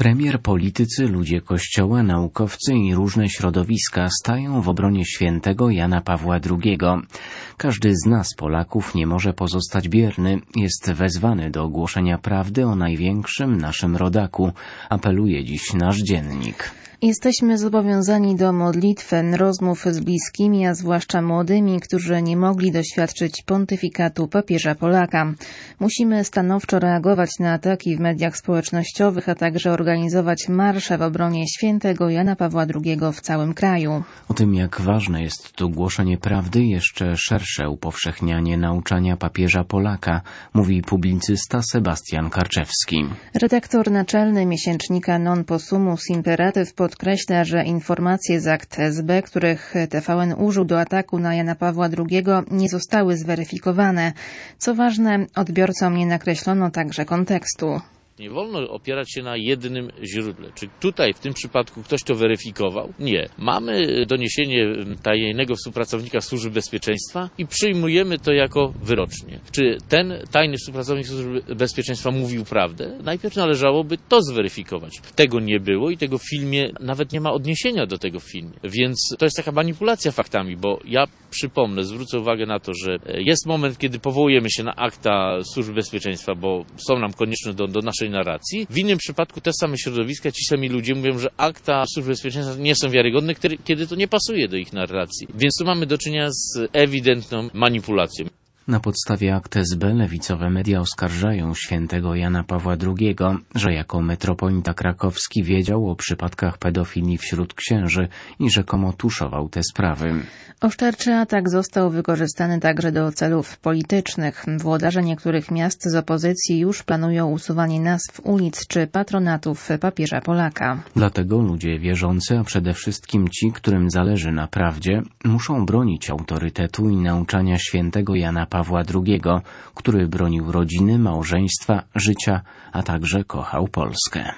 Premier, politycy, ludzie Kościoła, naukowcy i różne środowiska stają w obronie świętego Jana Pawła II. Każdy z nas, Polaków, nie może pozostać bierny. Jest wezwany do ogłoszenia prawdy o największym naszym rodaku. Apeluje dziś nasz dziennik. Jesteśmy zobowiązani do modlitwy, rozmów z bliskimi, a zwłaszcza młodymi, którzy nie mogli doświadczyć pontyfikatu papieża Polaka. Musimy stanowczo reagować na ataki w mediach społecznościowych, a także organizować marsze w obronie świętego Jana Pawła II w całym kraju. O tym, jak ważne jest tu głoszenie prawdy, jeszcze szersze upowszechnianie nauczania papieża Polaka, mówi publicysta Sebastian Karczewski. Redaktor naczelny miesięcznika Non Possumus Imperativ podkreśla, że informacje z akt SB, których TVN użył do ataku na Jana Pawła II, nie zostały zweryfikowane. Co ważne, odbiorcom nie nakreślono także kontekstu. Nie wolno opierać się na jednym źródle. Czy tutaj w tym przypadku ktoś to weryfikował? Nie. Mamy doniesienie tajnego współpracownika Służby Bezpieczeństwa i przyjmujemy to jako wyrocznie. Czy ten tajny współpracownik Służby Bezpieczeństwa mówił prawdę? Najpierw należałoby to zweryfikować. Tego nie było i tego w filmie nawet nie ma odniesienia do tego w filmie. Więc to jest taka manipulacja faktami, bo ja przypomnę, zwrócę uwagę na to, że jest moment, kiedy powołujemy się na akta Służby Bezpieczeństwa, bo są nam konieczne do naszej narracji. W innym przypadku te same środowiska, ci sami ludzie mówią, że akta Służby Bezpieczeństwa nie są wiarygodne, kiedy to nie pasuje do ich narracji. Więc tu mamy do czynienia z ewidentną manipulacją. Na podstawie akt SB lewicowe media oskarżają świętego Jana Pawła II, że jako metropolita krakowski wiedział o przypadkach pedofilii wśród księży i rzekomo tuszował te sprawy. Oszczerczy atak został wykorzystany także do celów politycznych. Włodarze niektórych miast z opozycji już planują usuwanie nazw ulic czy patronatów papieża Polaka. Dlatego ludzie wierzący, a przede wszystkim ci, którym zależy na prawdzie, muszą bronić autorytetu i nauczania świętego Jana Pawła II, który bronił rodziny, małżeństwa, życia, a także kochał Polskę.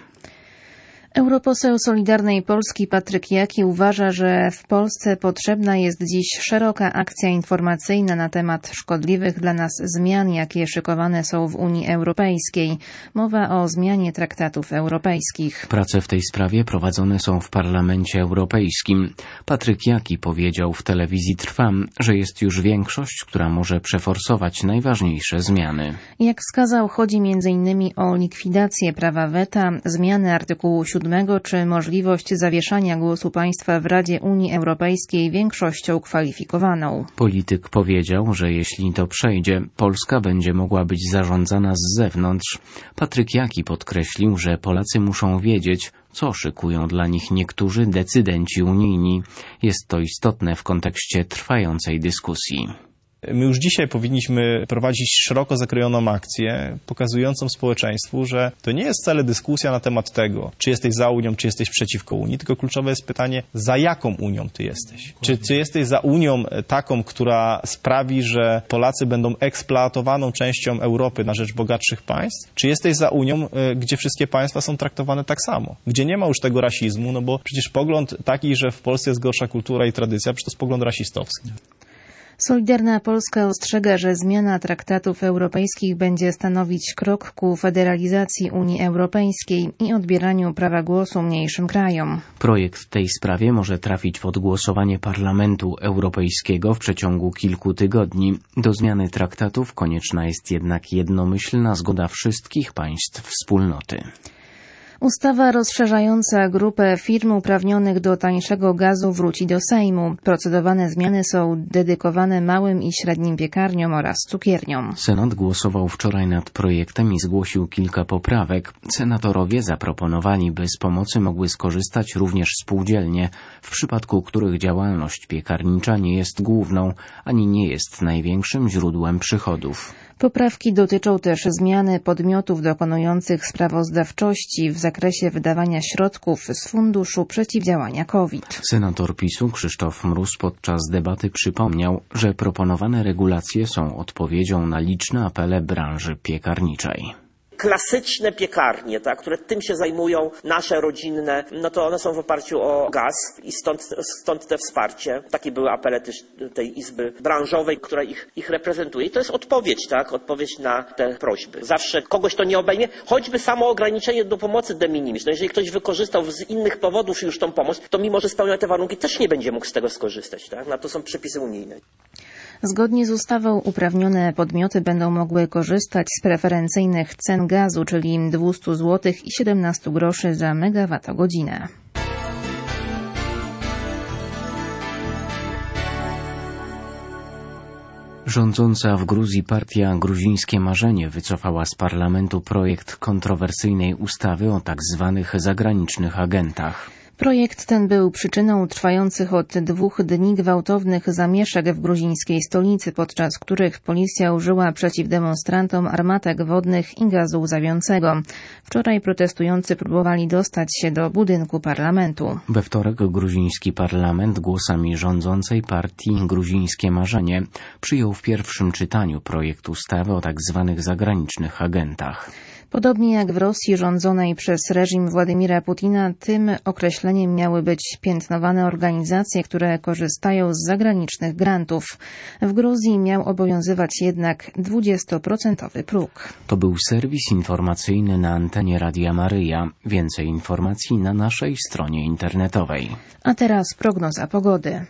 Europoseł Solidarnej Polski Patryk Jaki uważa, że w Polsce potrzebna jest dziś szeroka akcja informacyjna na temat szkodliwych dla nas zmian, jakie szykowane są w Unii Europejskiej. Mowa o zmianie traktatów europejskich. Prace w tej sprawie prowadzone są w Parlamencie Europejskim. Patryk Jaki powiedział w telewizji Trwam, że jest już większość, która może przeforsować najważniejsze zmiany. Jak wskazał, chodzi m.in. o likwidację prawa weta, zmianę artykułu 7 czy możliwość zawieszania głosu państwa w Radzie Unii Europejskiej większością kwalifikowaną. Polityk powiedział, że jeśli to przejdzie, Polska będzie mogła być zarządzana z zewnątrz. Patryk Jaki podkreślił, że Polacy muszą wiedzieć, co szykują dla nich niektórzy decydenci unijni. Jest to istotne w kontekście trwającej dyskusji. My już dzisiaj powinniśmy prowadzić szeroko zakrojoną akcję, pokazującą społeczeństwu, że to nie jest wcale dyskusja na temat tego, czy jesteś za Unią, czy jesteś przeciwko Unii, tylko kluczowe jest pytanie, za jaką Unią ty jesteś. Czy jesteś za Unią taką, która sprawi, że Polacy będą eksploatowaną częścią Europy na rzecz bogatszych państw? Czy jesteś za Unią, gdzie wszystkie państwa są traktowane tak samo? Gdzie nie ma już tego rasizmu, no bo przecież pogląd taki, że w Polsce jest gorsza kultura i tradycja, przecież to jest pogląd rasistowski. Solidarna Polska ostrzega, że zmiana traktatów europejskich będzie stanowić krok ku federalizacji Unii Europejskiej i odbieraniu prawa głosu mniejszym krajom. Projekt w tej sprawie może trafić pod głosowanie Parlamentu Europejskiego w przeciągu kilku tygodni. Do zmiany traktatów konieczna jest jednak jednomyślna zgoda wszystkich państw wspólnoty. Ustawa rozszerzająca grupę firm uprawnionych do tańszego gazu wróci do Sejmu. Procedowane zmiany są dedykowane małym i średnim piekarniom oraz cukierniom. Senat głosował wczoraj nad projektem i zgłosił kilka poprawek. Senatorowie zaproponowali, by z pomocy mogły skorzystać również spółdzielnie, w przypadku których działalność piekarnicza nie jest główną, ani nie jest największym źródłem przychodów. Poprawki dotyczą też zmiany podmiotów dokonujących sprawozdawczości w zakresie wydawania środków z Funduszu Przeciwdziałania COVID. Senator PiS-u Krzysztof Mróz podczas debaty przypomniał, że proponowane regulacje są odpowiedzią na liczne apele branży piekarniczej. klasyczne piekarnie, tak, które tym się zajmują, nasze rodzinne, no to one są w oparciu o gaz i stąd te wsparcie. Takie były apele też tej izby branżowej, która ich reprezentuje. I to jest odpowiedź, tak, odpowiedź na te prośby. Zawsze kogoś to nie obejmie, choćby samo ograniczenie do pomocy de minimis. No jeżeli ktoś wykorzystał z innych powodów już tą pomoc, to mimo, że spełnia te warunki, też nie będzie mógł z tego skorzystać, tak? Na to są przepisy unijne. Zgodnie z ustawą uprawnione podmioty będą mogły korzystać z preferencyjnych cen gazu, czyli 200 zł i 17 groszy za megawattogodzinę. Rządząca w Gruzji partia Gruzińskie Marzenie wycofała z parlamentu projekt kontrowersyjnej ustawy o tak zwanych zagranicznych agentach. Projekt ten był przyczyną trwających od 2 dni gwałtownych zamieszek w gruzińskiej stolicy, podczas których policja użyła przeciw demonstrantom armatek wodnych i gazu łzawiącego. Wczoraj protestujący próbowali dostać się do budynku parlamentu. We wtorek gruziński parlament głosami rządzącej partii Gruzińskie Marzenie przyjął w pierwszym czytaniu projekt ustawy o tak zwanych zagranicznych agentach. Podobnie jak w Rosji rządzonej przez reżim Władimira Putina, tym określeniem miały być piętnowane organizacje, które korzystają z zagranicznych grantów. W Gruzji miał obowiązywać jednak 20% próg. To był serwis informacyjny na antenie Radia Maryja. Więcej informacji na naszej stronie internetowej. A teraz prognoza pogody.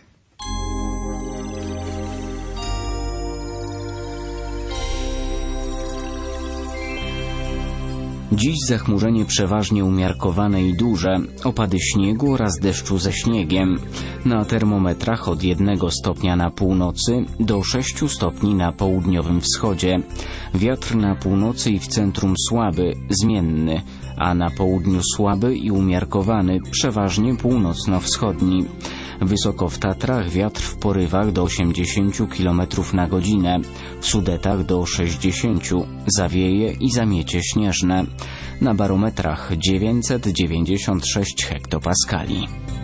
Dziś zachmurzenie przeważnie umiarkowane i duże, opady śniegu oraz deszczu ze śniegiem. Na termometrach od 1 stopnia na północy do 6 stopni na południowym wschodzie. Wiatr na północy i w centrum słaby, zmienny, a na południu słaby i umiarkowany, przeważnie północno-wschodni. Wysoko w Tatrach wiatr w porywach do 80 km na godzinę, w Sudetach do 60, zawieje i zamiecie śnieżne. Na barometrach 996 hektopaskali.